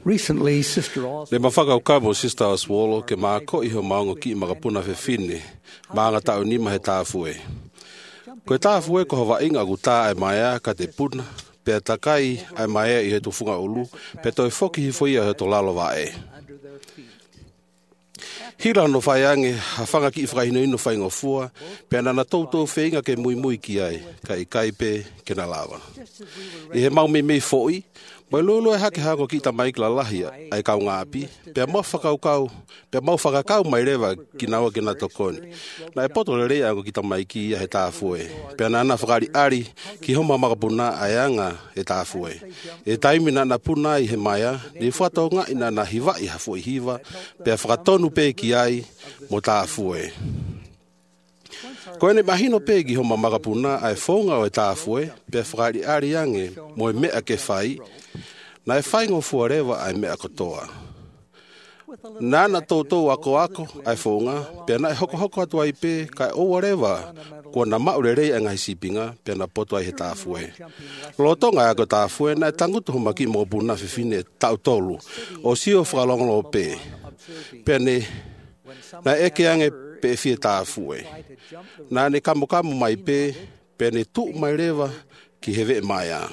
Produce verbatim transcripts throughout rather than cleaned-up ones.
Recently, Sister Oswald Le mawhaka o ka mo Sister Oswald ke māko iho maongo ki makapuna whewhine, maanga tau nima he tāfue. Koe tāfue ko hawa inga gu tā ai maia ka te puna, pea takai ai maia i he tufunga ulu, pe toi foki hi foia he to lalo wae. under their feet. Hira no whai ange, ha whanga ki i whakahino ino whai ngofua, pea nana tautou whenga ke mui mui ki ai, ka i kaipe ke na lawa. I he mau me mei foi, mai lolo e hake hako ki ta mai ki la lahia, ai kau ngāpi, pea mau whakau kau, pea mau whakakau mai rewa ki nawa ki na tokoni. Na e poto le rea ki ta mai ki ia he tāfue, pea nana whakari ari ki homa makapuna ai anga he tāfue. E taimi nana puna i he maia, ni whato ngā ina na hiwa i hafo i hiwa, pea whakatonu pe ki ai mo tāfue. Ko ene mahino pe ki homa makapuna ai whonga o e tāfue, pea whakari ari ange mo e mea ke whai, na e whai ngofua rewa ai mea kotoa. Nana tōtou ako ako ai whonga, pea na e hoko hoko atu ai pe, kai owa rewa, kua na maure rei angai sipinga, pea na poto ai he tāfue. Lotonga ako tāfue, na e tangutu homa ki mo puna whiwhine tau tolu, o sio whakalongolo pe. Pea ne, na eke ange pe fie tāfue. Na ne kamo kamo mai pe, pea ne tu mai rewa ki hewe maia.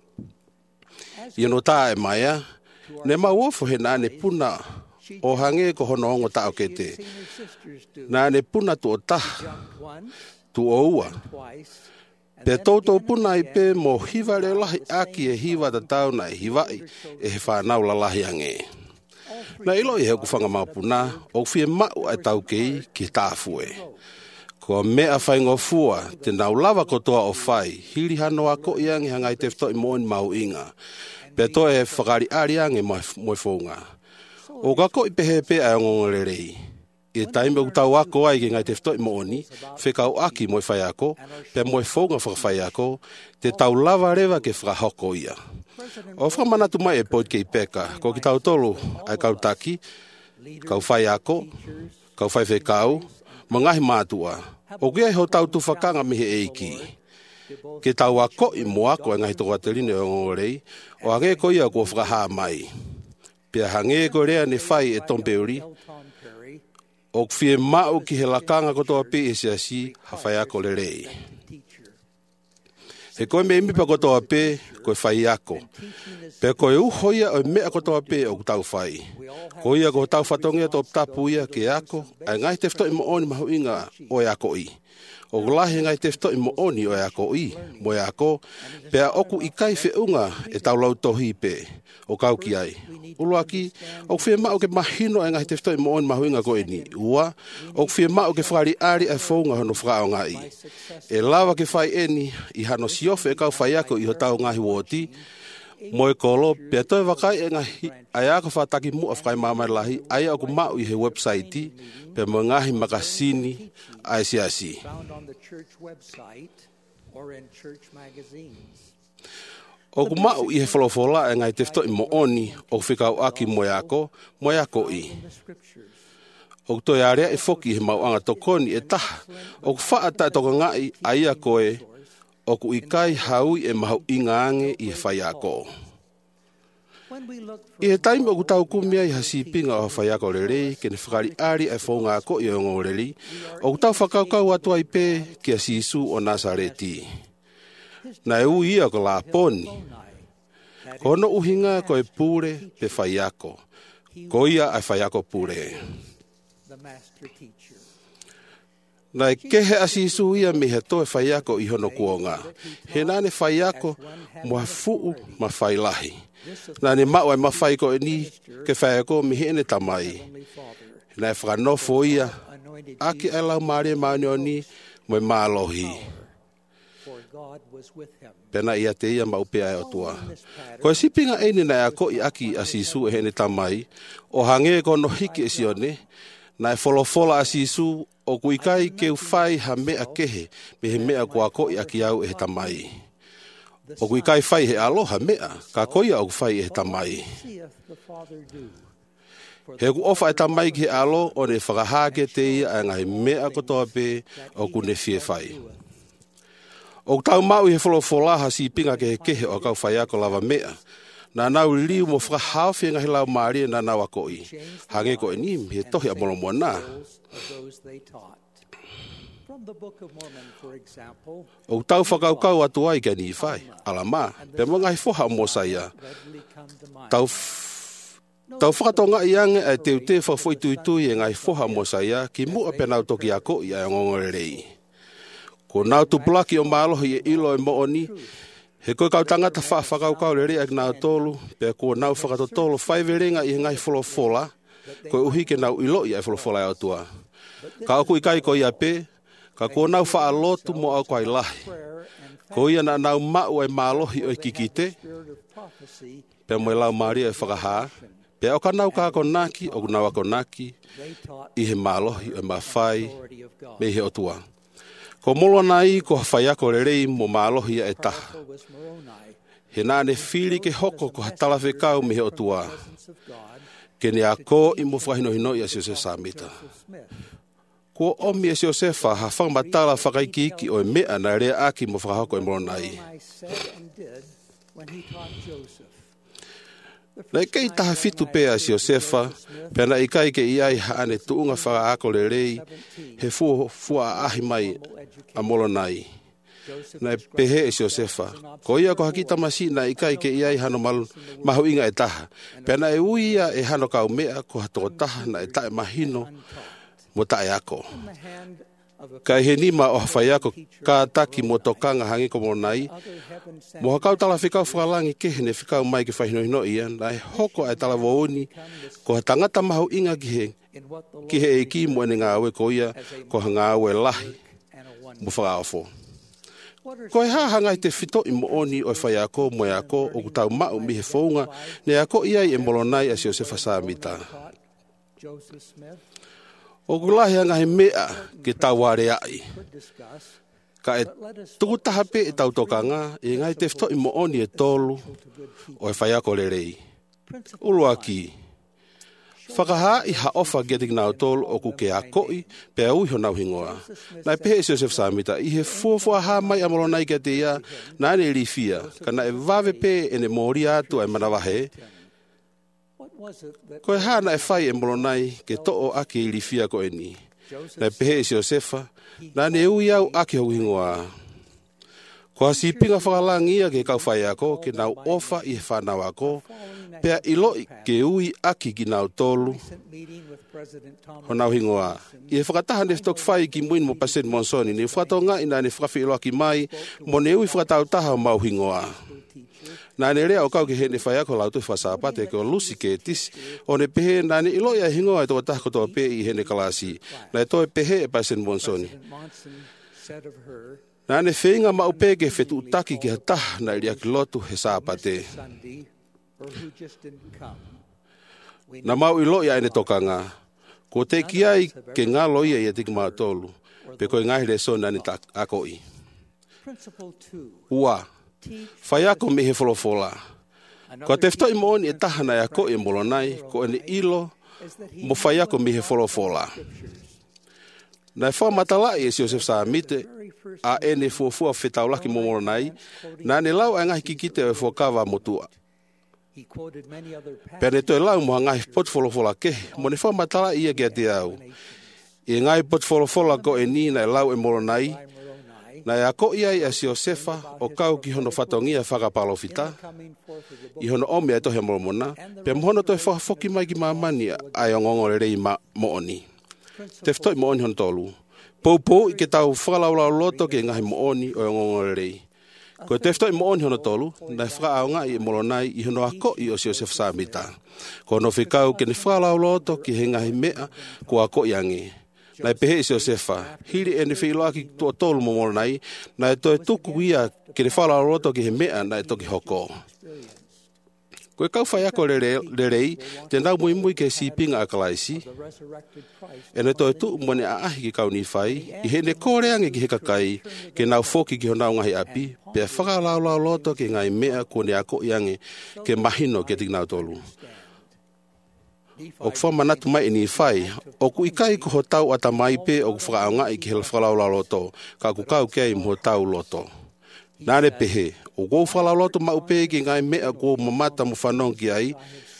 Ino tā e maia, ne mauofo he nā ne puna o hange ko hono ongo tau ke te. Nā ne puna tu o taha, tu o ua. Pe tautou puna i pe mo hiwa reo lahi aki e hiwa ta tau na e hiwai e he whanau la lahi ange. Na ilo i he kufanga mau puna, o fie mau ai tau kei ki tāfue. Ko mea whaingo fua, te nau lava kotoa o whai, hiri hano ako i ange hangai te whto i moen mau inga. Pe to e whakari ari ange moe whaunga. O kako i pehe pe ai ngongore rei. I taime u tau ako ai ki ngai te whto i mooni, whekau aki moe whai ako, pe moe whaunga whakawhai ako, te tau lava rewa ke whakahoko ia. O whamanatu mai e poit ke i peka, ko ki tau tolu ai kau taki, kau whai ako, kau whai whekau, mangahi mātua. O kia ho tau tu whakanga mihe eiki. Ke tau ako i moako e ngahi toko ateline o ngorei, o hange ko ia kua whakaha mai. Pea hange ko rea ne whai e tompeuri, o kwhie mau ki he lakanga kotoa pe e siasi, hawhai ako le rei. He koe me imipa kotoa pe, koe whai ako. Pea koe uhoia o mea kotoa pe o tau whai. Ko ia ko tau whatongia tō tapu ia ke ako, ai ngai te whto i mo oni mahu inga o e ako i. O gulahi ngai te whto i mo oni o e ako i, mo e ako, pea oku i kai whiunga e tau lau tohi pe, o kau ki ai. Ulu aki, o whia mao ke mahino e ngai te whto i mo oni mahu inga ko e ni. Ua, o whia mao ke whakari ari ai whaunga hono whakao ngai. E lawa ke whai eni, i hano siofe e kau whai ako i ho tau ngahi woti, mo e kolo, pia toi wakai e ngahi, ai ako whataki mua whakai mamai lahi, ai ako mau i he website, pia mo ngahi makasini, ai siasi. O ku mau i he wholofola e ngai te whto i mo oni, o whikau aki mo e ako, mo e ako i. O toi area e whoki he mau anga tokoni e taha, o ku whaata e toka ngai, ai ako e, o ku ikai haui e mahu ingaange i he whai ako. I he taime o ku tau kumia i hasi pinga o whai ako rerei, ke ne whakari ari e whaunga ako i o ngoreri, o ku tau whakaukau atu ai pe ki a Sisu o Nazareti. Na e u ia ko la poni. Kono uhinga ko e pure pe whai ako. Ko ia ai whai ako pure. Nai kehe asisu ia me he toe whai ako i hono kuonga. He nane whai ako mua fuu ma whai lahi. Nane mau ai ma whai ko e ni ke whai ako mi hene tamai. Nai whakanofo ia aki ai lau maare maani o ni mo e maalohi. Pena ia te ia maupe ai o tua. Ko e sipinga eini nai ako i aki asisu e hene tamai. O hange kono hiki e sione. Nai wholofola asisu o kuikai ke whai ha mea kehe me he mea kua ko i aki au e he tamai. O kuikai whai he aloha mea, ka koia o whai e he tamai. He ku ofa e tamai ki he alo o ne whakahake te ia a ngai mea kotoa pe o ku ne fie whai. O tau mau i he wholofolaha si pinga ke he kehe o kau whai ako lava mea. Na nau liu mo whakahawhi ngahi lau maari na nau ako i. Hange ko e ni, he tohi a molo mo na. O tau whakaukau atu ai kia ni whai, alama, pe mo ngahi whoha mo saia. Tau Tau whakatonga i ange ai teu te whawhoi tui tui e ngai whoha mo saia ki mua pe nau toki ako i ai ngongorerei. Ko nau tu plaki o mālohi e ilo e mooni, he koe kau tangata wha whakaukau le rea nau tolu, pe ko nau whakatotolo whaiverenga i ngai wholofola, koe uhi ke nau ilo i ai wholofola e atua. Ka oku i kai ko i a pe, ka ko nau wha alotu mo au kai lahi. Ko ia na nau mau ai mālohi o i kikite, pe mo e lau maria e whakahaa, pe o ka nau ka ako naki, o nau ako naki, i he mālohi e mawhai, me he otua. Ko molo nai ko hawhai ako rerei mo mālohi e taha. He nāne whiri ke hoko ko hatalawe kau me he otua. Ke ne ako i mo whahinohino i a Joseph Samita. Ko omi e Josefa ha whangmatala whakaikiki o e mea na rea aki mo whakahoko e molo nai. Nei kei taha fitu pea si Josefa, pena i kai ke iai haane tuunga whaka ako le rei, he fua, fua ahi mai a molo nai. Nei pehe e si Josefa, ko ia ko hakita masi na i kai ke iai hano malu, mahu inga e taha, pena e uia e hano kau mea ko hatoko taha na e tae mahino mo tae ako. Kai he nima o hawhai ako ka taki mo tokanga hangi ko molo nai, mo hakau tala whikau whakalangi kehe ne whikau mai ke whahinohino ia, na e hoko ai tala waoni, ko ha tangata mahu inga ki he, ki he e ki mo ene ngā awe ko ia, ko ha ngā awe lahi, mo whakaafo. Ko e hahanga i te whito i mo oni o e whai ako, mo e ako, o kutau mau mi he whaunga, ne ako iai e molo nai a si Josefa Samita. O kulahi anga he mea ke tau ware ai. Ka e tukutaha pe e tau tokanga, e ngai te whito i mo oni e tolu, o e whai ako le rei. Ulu aki. Whakaha i ha ofa getting nau tolu o ku ke a koi, pe a uiho nau hingoa. Nai pehe si Joseph Samita, i he fuafua ha mai amalo nai kia te ia, na ane li fia, ka na e vave pe e ne mori atu ai manawahe, ko e hana e whai e molonai ke to'o ake i rifia ko e ni. Nai pehe si Josefa, na ne ui au ake hau hingoa. Ko hasi pinga whakalangia ke kau whai ako, ke nau ofa i he whanau ako, pea iloi ke ui aki ki nau tolu, ho nau hingoa. I he whakataha ne whatok whai ki muin mo President Monsoni, ne whakatonga ina ne whakawhi ilo aki mai, mo ne ui whakatau taha mau hingoa. Nā ne rea o kau ke he ne whai ako lau tui whasapate ke o lusi ke tis, o ne pehe nā ne ilo ia hingoa e toa taha kotoa pe i he ne kalasi, nā e toi pehe e President Monsoni. Nā ne whenga mau pe ke whetu utaki ki ha taha na iria ki lotu he sāpate. Nā mau ilo ia ene tokanga, ko te ki ai ke ngā loia i a tiki maa tolu, pe koe ngahi le so nā ne tak ako i. Ua. Whai ako me he wholofola. Ko te whito i mooni e tahana e ako e molonai, ko ene ilo, mo whai ako me he wholofola. Nai whamatala e si Joseph Samita, a ene fuafua whetaulaki mo molonai, nā ne lau a ngahi kikite o e whakawa motua. Pene toi lau mo ngahi pot wholofola ke, mo ne whamatala ia kia te au. I ngahi pot wholofola ko e ni nai lau e molonai, na e ako iai a si Josefa o kau ki hono whatongia whakapalofita. I hono ome e tohe moromona, pe mhono toi whakafoki mai ki mamani ai o ngongore rei ma mooni. Te whitoi mooni hono tolu. Pou i ke tau whakalaulau loto ke ngahi mooni o ngongore rei. Ko te whitoi mooni hono tolu, na e whakaau ngai i molonai i hono ako i o si Joseph Samita. Ko no whikau ke ne whakalau loto ki he ngahi mea ko ako i ange. Nai pehe si Josefa, hiri e ne whiloaki tua tolu mo molonai, na e toi tuku ia ke ne whala roto ki he mea na e toki hoko. Ko e kau whai ako le rei, te nau mui mui ke si pinga a kalaisi, e ne toi tu mo ne a ahi ki kau ni whai, i he ne kōreange ki he kakai, ke nau whoki ki ho nau ngahi api, pe whakalau lau loto ke ngai mea ko ne ako iange ke mahino ke tik nau tolu. O kwa manatu mai ni whai, o ku ikai ko ho tau ata mai pe o ku whakaonga i ki he whakalau lau loto, ka ku kau kei mo tau loto. Nā ne pehe, o kou whalauloto maupe ki ngai mea kou mamata mo whanong ki ai,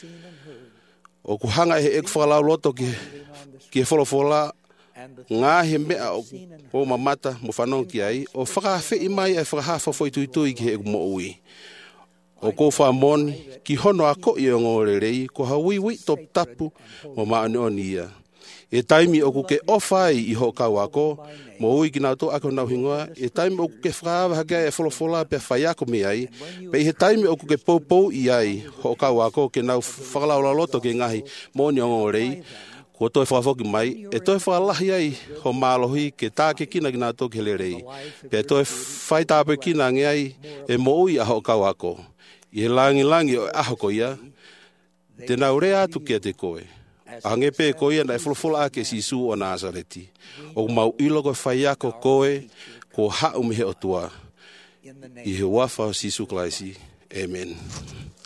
o ku hanga he ek whalauloto ki, ki he wholofola, ngā he mea o, o mamata mo whanong ki ai, o whakawhi mai e whakahafa foi tui tui ki he ek mo ui. O kou whamoni, ki hono a ko i o ngore rei, ko haui ui top tapu mo maani o nia. E taimi o ku ke ofai i ho kau ako, mo ui ki nau tō ako nau hingoa, e taimi o ku ke whakawa hake e wholofola pe whai ako me ai, pe he taimi o ku ke poupou i ai, ho kau ako ke nau whakalaulaloto ke ngahi mōni o ngorei, ko toi whakafoki mai, e toi whakalahi ai ho mālohi ke tā ke kina ki nau tō ke le rei, pe toi whai tāpe kina nge ai e mo ui a ho kau ako, i he langi langi o aho ko ia, te nau rea atu kia te koe. A nge pe ko ia na e wholofola ake si su o Nazareti. O mau ilo ko whai ako koe, ko hau mihe o tua. I he wafa o Sisu Klaisi. Amen.